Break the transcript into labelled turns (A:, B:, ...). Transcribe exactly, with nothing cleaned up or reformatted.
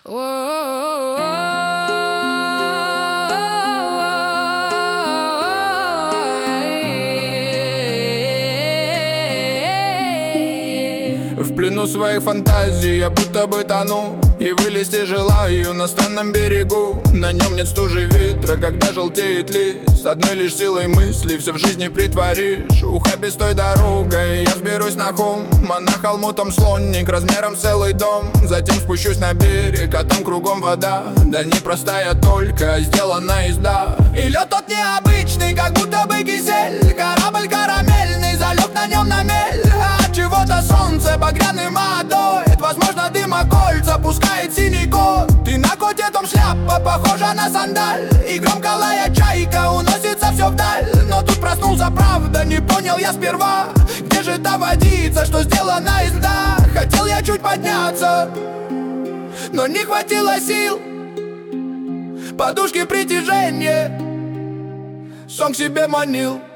A: В плену своих фантазий я будто бы тону, и вылезти желаю на странном берегу. На нем нет стужи ветра, когда желтеет лист. Одной лишь силой мысли все в жизни притворишь. Ухабистой дорогой я сберусь на холм, а на холму там слонник размером с целый дом. Затем спущусь на берег, а там кругом вода. Да не простая только, сделана из льда. И лед тот необычный, как будто бы кисель. Корабль карамельный, залег на нем на мель. А от чего-то солнце багряным одует. Возможно, дымокольца пускает синий кот. И на коте том шляпа похожа на сандаль. И громко лая чайка уносится все вдаль. Но тут проснулся, правда, не понял я сперва, где же та водица, что сделана из льда. Хотел я чуть подняться, но не хватило сил. Подушки притяжения сон к себе манил.